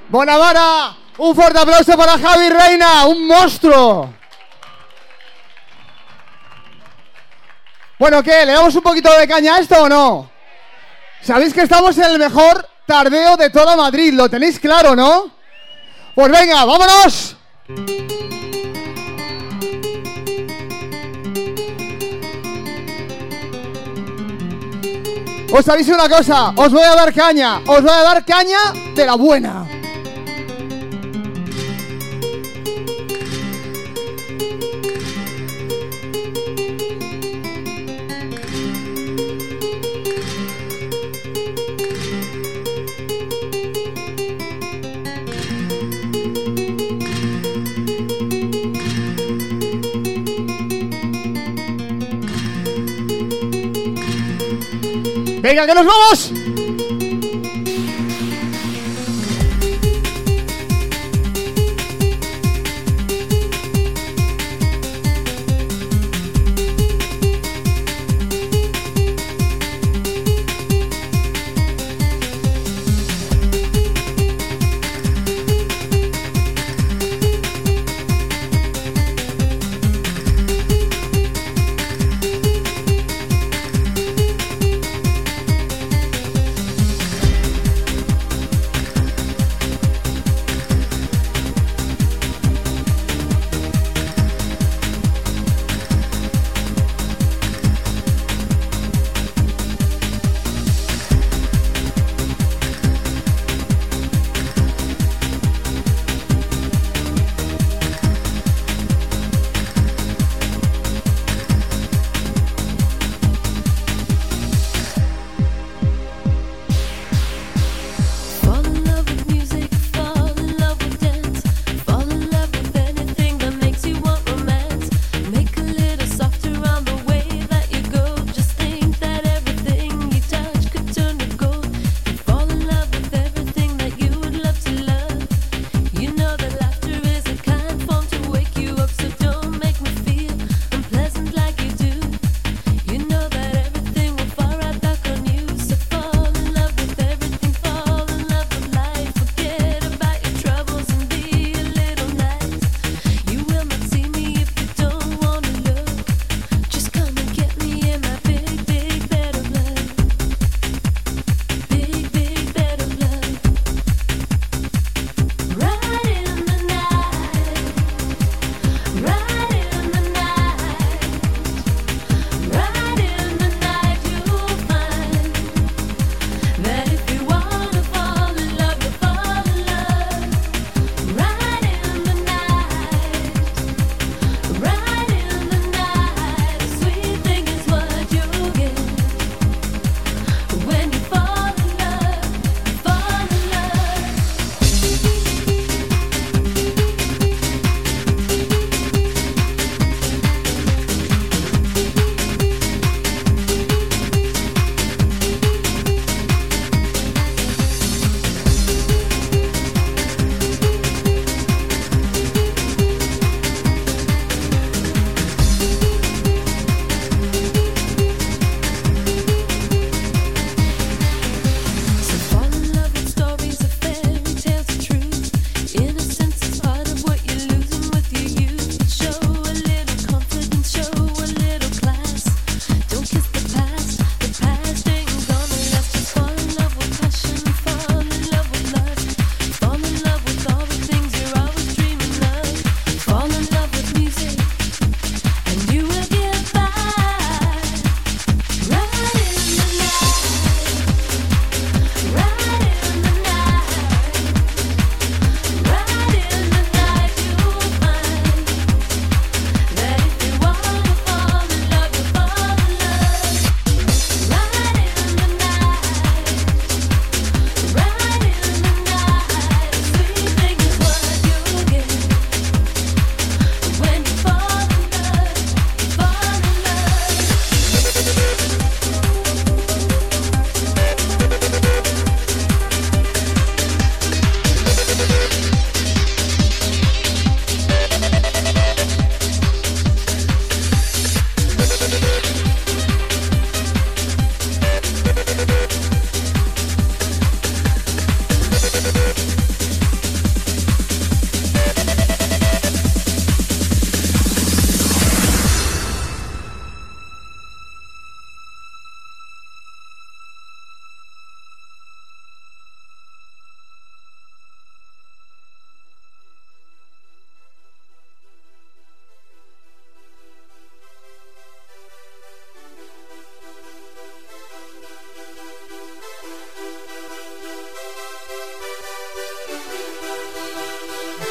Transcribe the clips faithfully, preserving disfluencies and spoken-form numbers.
Bonavara, un fuerte aplauso para Javi Reina, un monstruo. Bueno, ¿qué? ¿Le damos un poquito de caña a esto o no? Sabéis que estamos en el mejor tardeo de toda Madrid, lo tenéis claro, ¿no? Pues venga, ¡vámonos! Os aviso una cosa, os voy a dar caña, os voy a dar caña de la buena. ¡Venga, que nos vamos!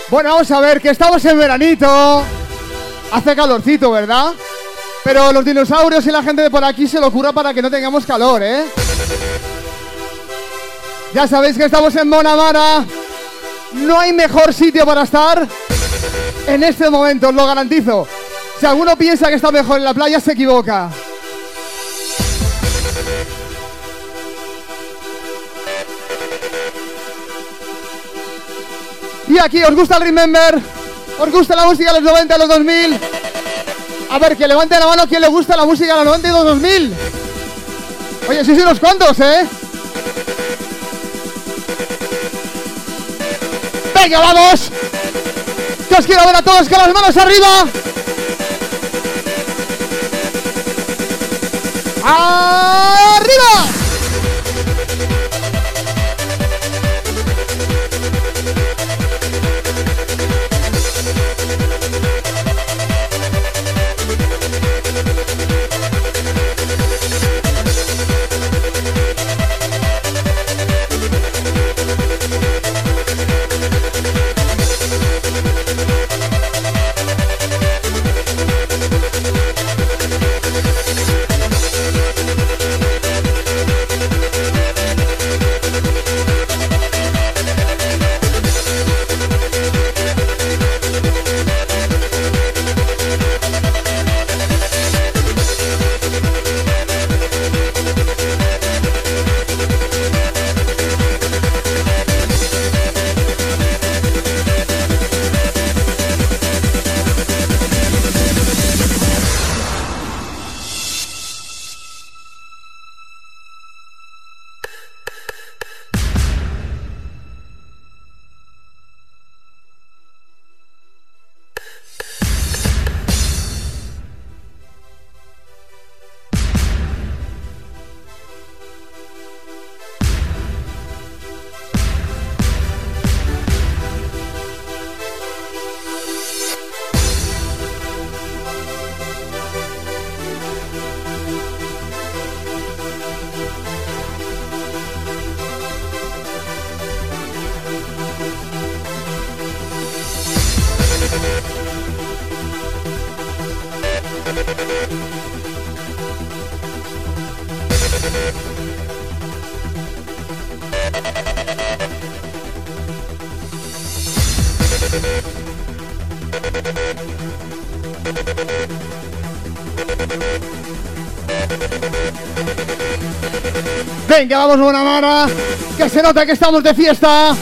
Bueno, vamos a ver, que estamos en veranito. Hace calorcito, ¿verdad? Pero los dinosaurios y la gente de por aquí se lo ocurra para que no tengamos calor, ¿eh? Ya sabéis que estamos en Bonamara. No hay mejor sitio para estar en este momento, os lo garantizo. Si alguno piensa que está mejor en la playa, se equivoca. Y aquí, ¿os gusta el Remember? ¿Os gusta la música de los noventa y los dos mil? A ver, que levante la mano quien le gusta la música de los noventa y los dos mil. Oye, sí, sí, unos cuantos, ¿eh? ¡Venga, vamos! Yo os quiero ver a todos con las manos arriba. ¡Arriba! Venga, vamos, Bonamara, que se nota que estamos de fiesta.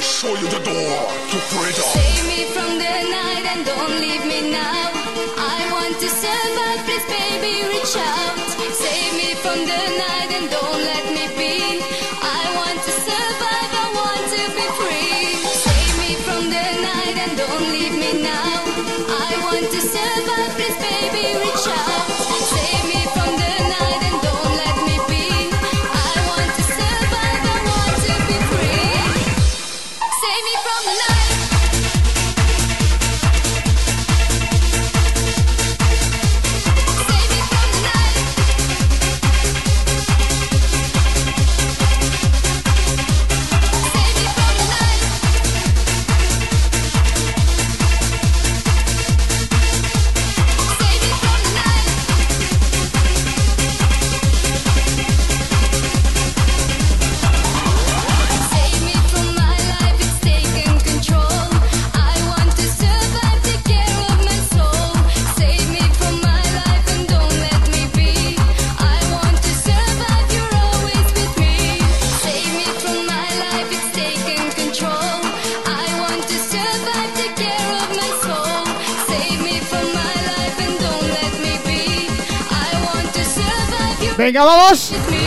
show you the door to freedom. Save me from the night and don't leave me now. I want to survive, please baby reach out. Save me from the night and don't let me be. I want to survive, I want to be free. Save me from the night and don't leave me now. I want to survive, please baby reach out. Save me from the night and don't let me be. I want to survive, I want to be free. Save me from the night. Venga, vamos.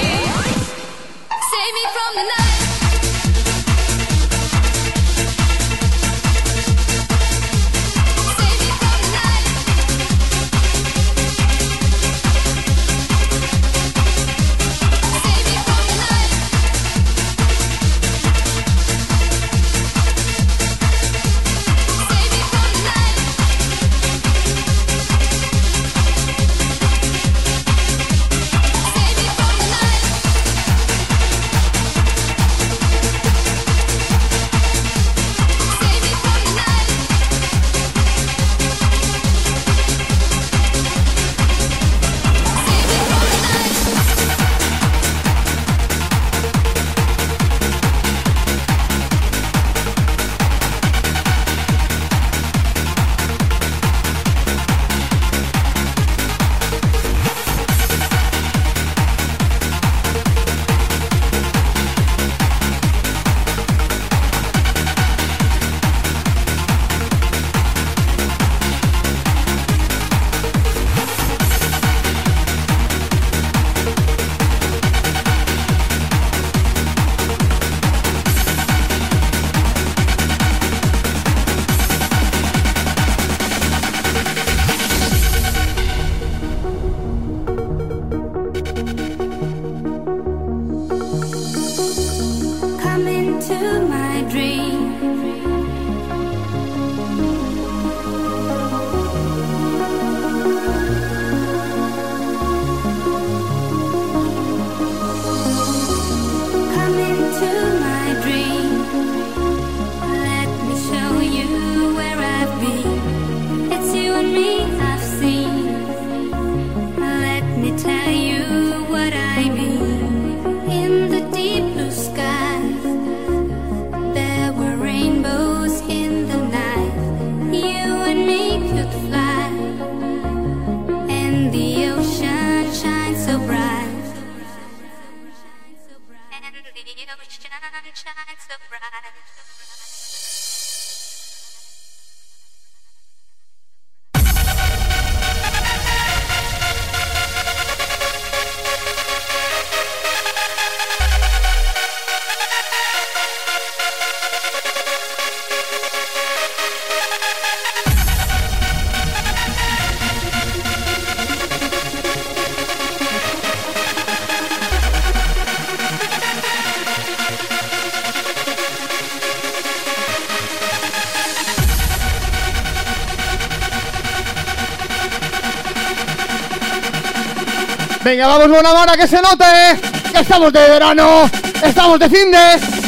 Venga, vamos, buena mano, que se note que estamos de verano, estamos de fin de...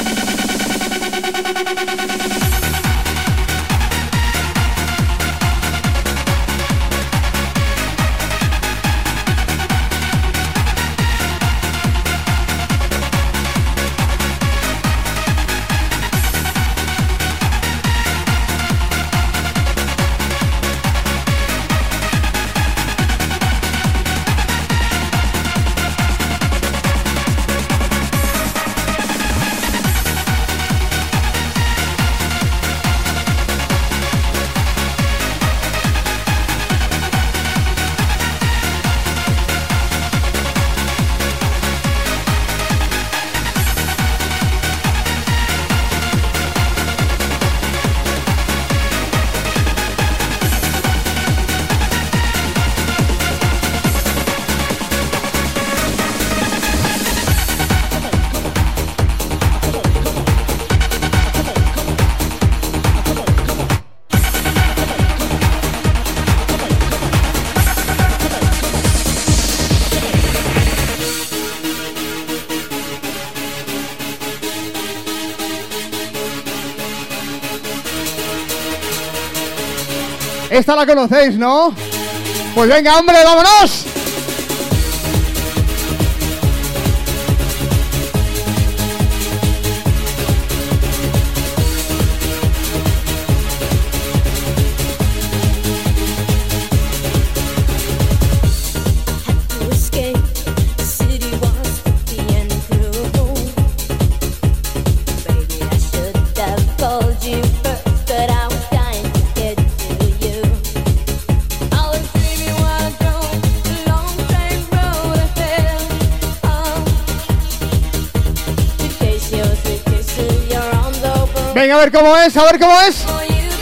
Esta la conocéis, ¿no? Pues venga, hombre, vámonos. Venga, a ver cómo es, a ver cómo es.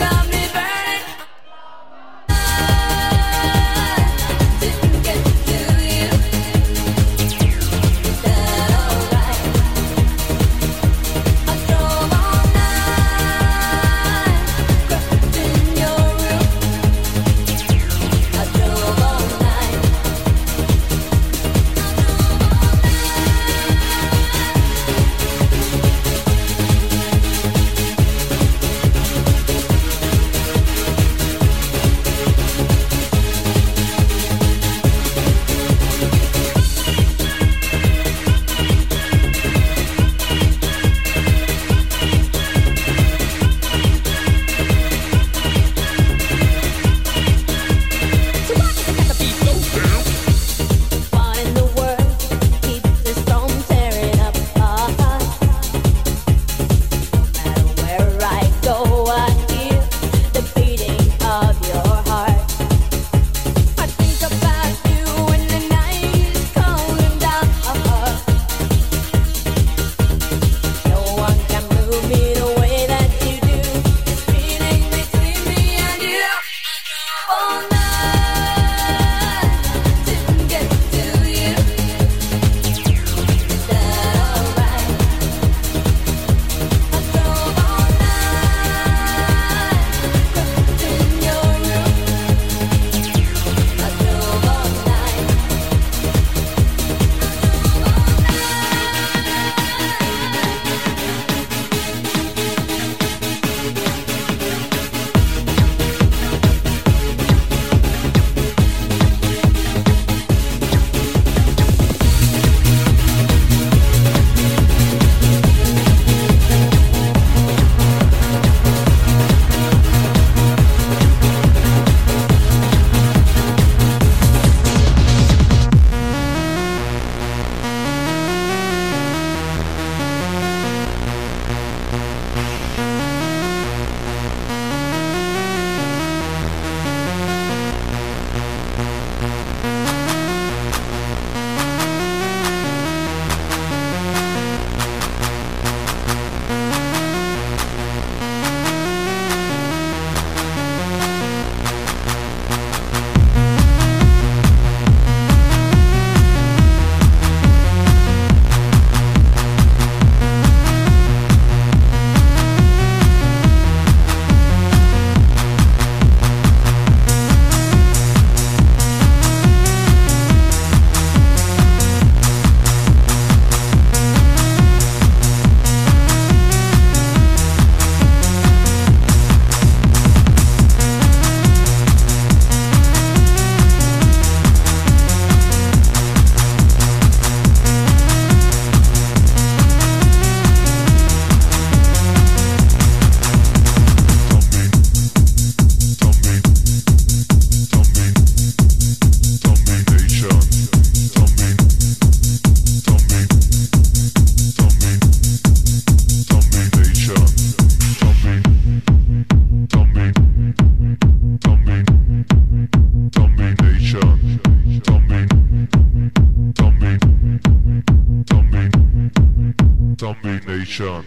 Domination.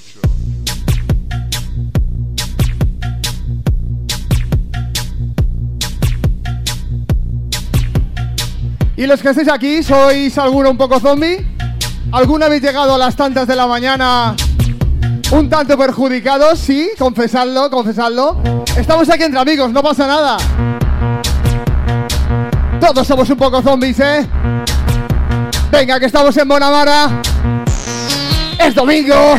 Y los que estáis aquí, ¿sois alguno un poco zombie? ¿Alguno habéis llegado a las tantas de la mañana un tanto perjudicados? Sí, confesadlo, confesadlo. Estamos aquí entre amigos, no pasa nada. Todos somos un poco zombies, ¿eh? Venga, que estamos en Bonamara. ¡Es domingo!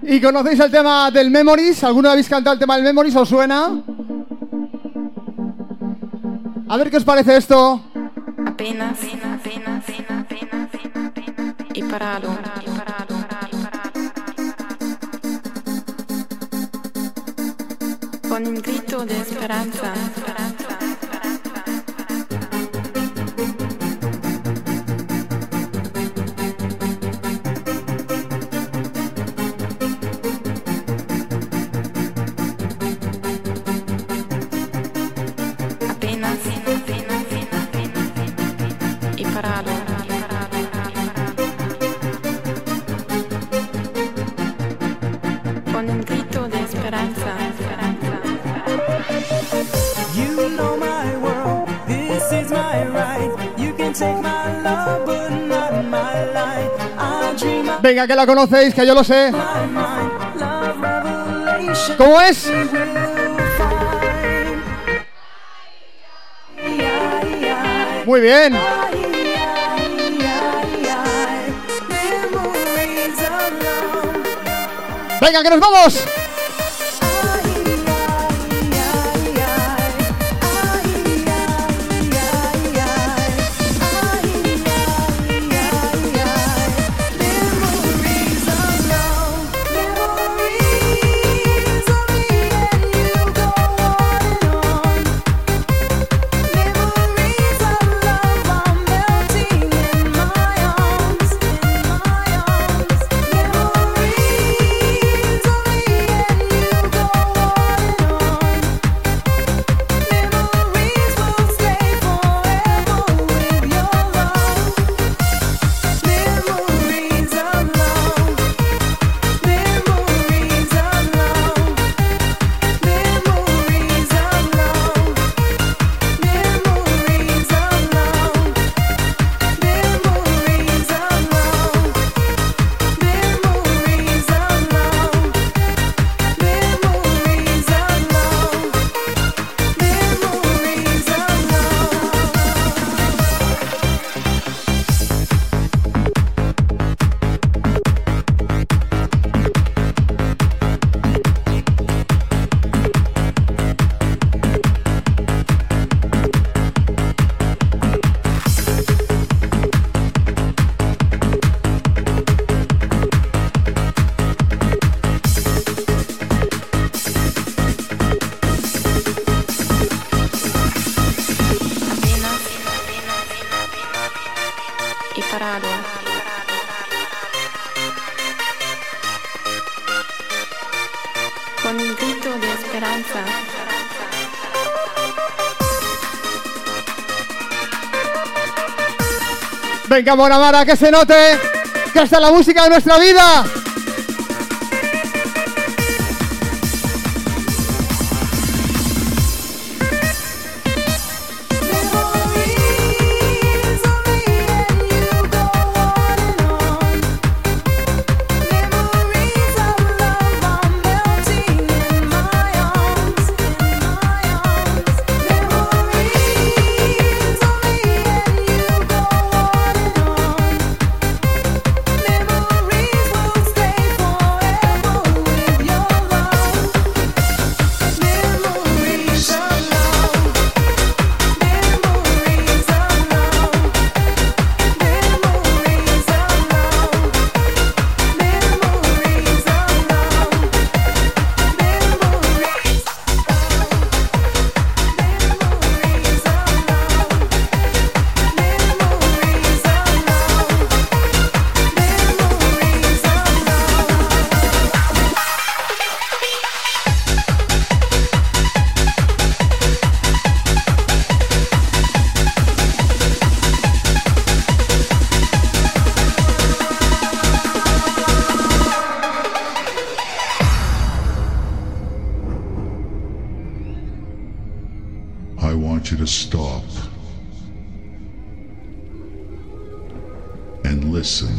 ¿Y conocéis el tema del Memories? ¿Alguno habéis cantado el tema del Memories? ¿Os suena? A ver qué os parece esto. Apenas, apenas, apenas, apenas, y parado, y parado, con un grito de esperanza, esperanza, con un grito de esperanza, esperanza. You know my world, this is my right. You can take my love, but not my life. I dream of Venga, que la conocéis, que yo lo sé. my mind, love revelation. ¿Cómo es? We will find. Ay, ay, Muy bien. ay, ay, ay, ay. Memories of love. Venga, que nos vamos. Con un grito de esperanza. Venga, Monamara, que se note que esta es la música de nuestra vida. I want you to stop and listen.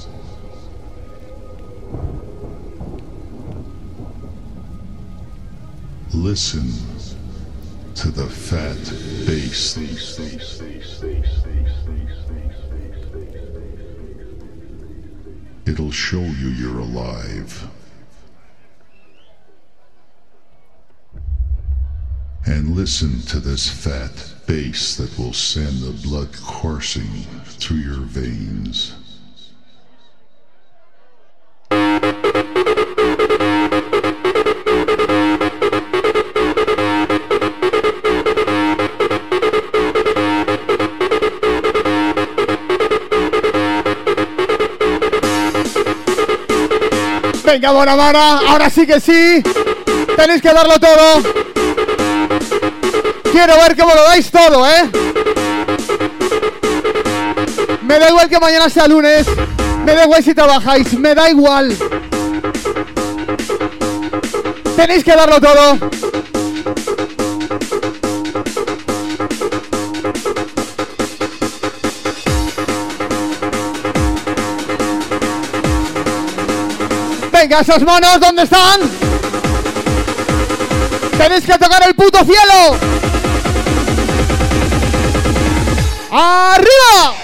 Listen to the fat bass. It'll show you you're alive. And listen to this fat bass that will send the blood coursing through your veins. Venga, Bonamara, ahora sí que sí. Tenéis que darlo todo. Quiero ver cómo lo dais todo, ¿eh? Me da igual que mañana sea lunes. Me da igual si trabajáis. Me da igual. Tenéis que darlo todo. Venga, esos monos, ¿dónde están? Tenéis que tocar el puto cielo. ¡Arriba!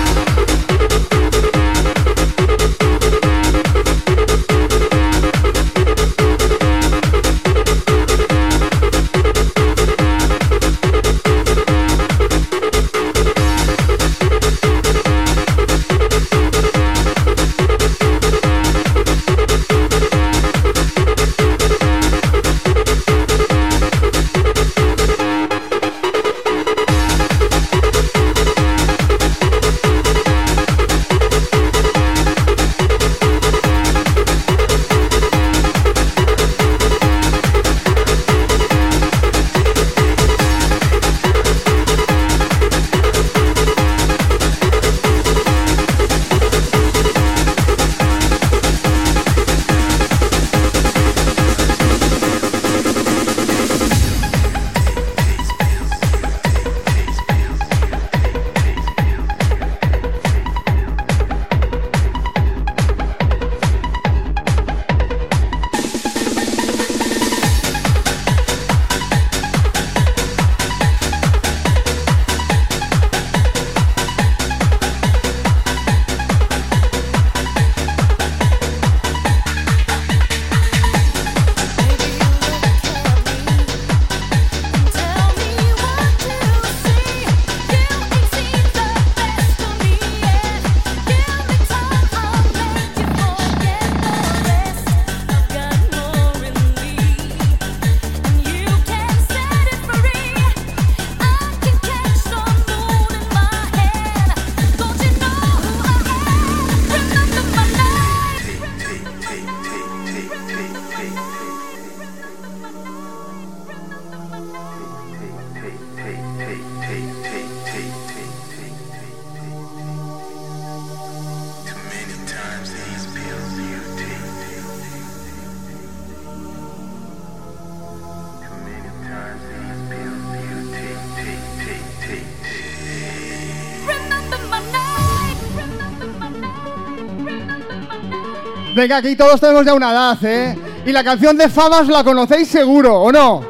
Venga, aquí todos tenemos ya una edad, ¿eh? Y la canción de Famas la conocéis seguro, ¿o no?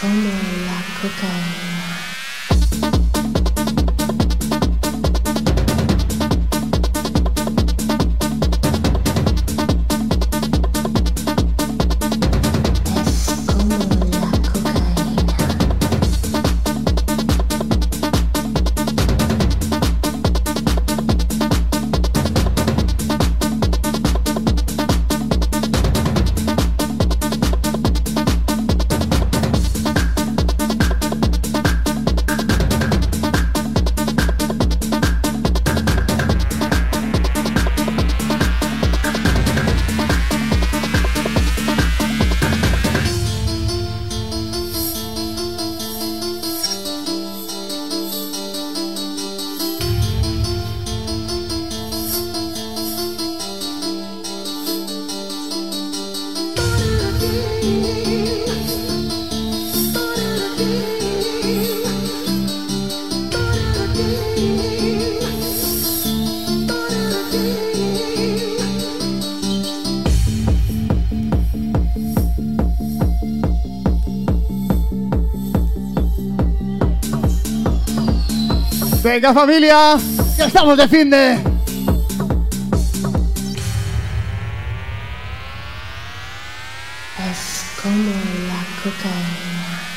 como la cocaína. Venga familia, que estamos de fin de... Es como la cocaína.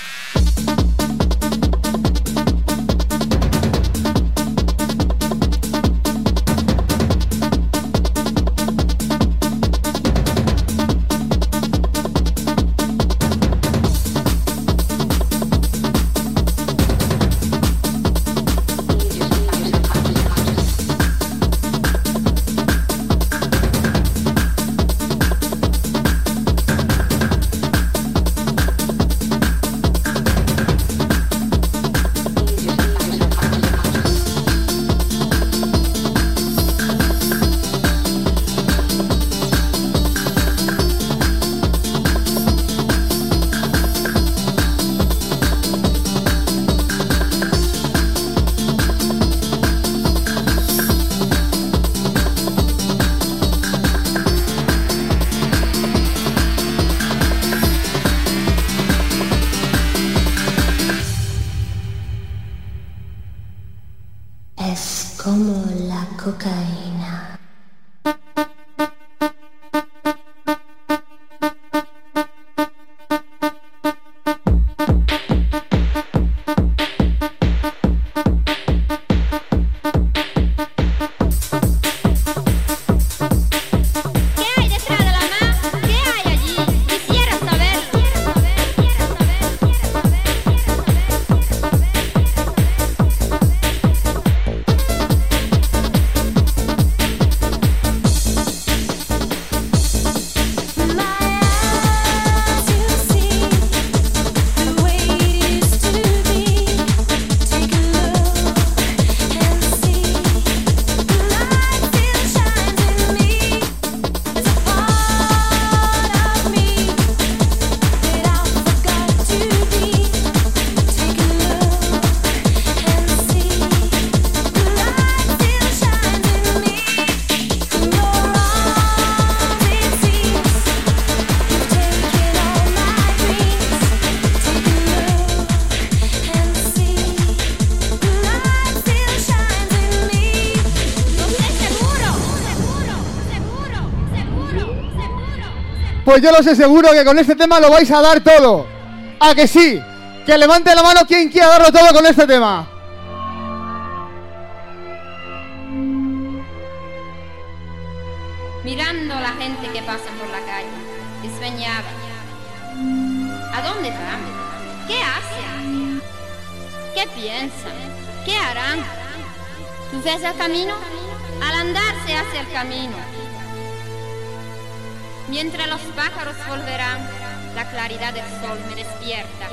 Es como la cocaína. Pues yo lo sé seguro que con este tema lo vais a dar todo. ¿A que sí? Que levante la mano quien quiera darlo todo con este tema. Mirando a la gente que pasa por la calle, despeñada. ¿A dónde van? ¿Qué hacen? ¿Qué piensan? ¿Qué harán? ¿Tú ves el camino? Al andar se hace el camino. Mientras los pájaros volverán, la claridad del sol me despierta.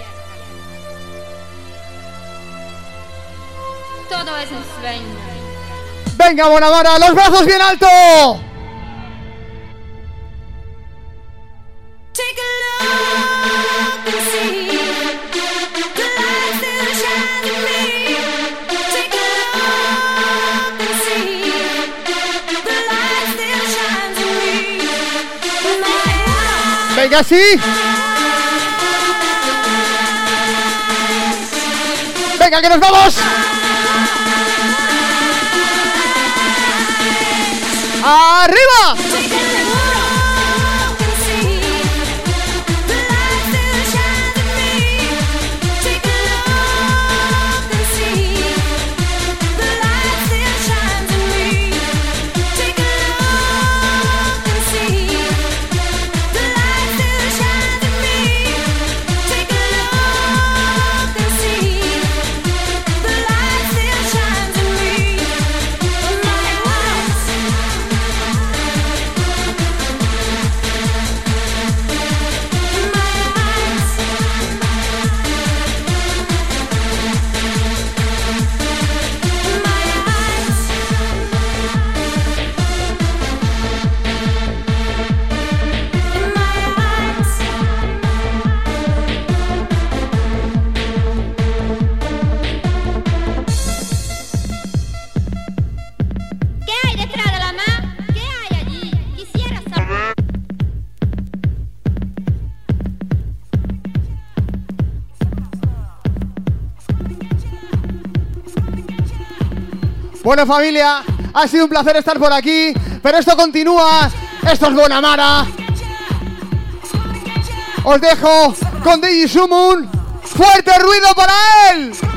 Todo es un sueño. Venga, Bonamara, los brazos bien alto. Take a look and see the light still shines in me. Take a look and see the light still shines in me. Venga, sí. Venga, que nos vamos. ¡Arriba! Bueno, familia, ha sido un placer estar por aquí, pero esto continúa, esto es Bonamara. Os dejo con D J Sumun, fuerte ruido para él.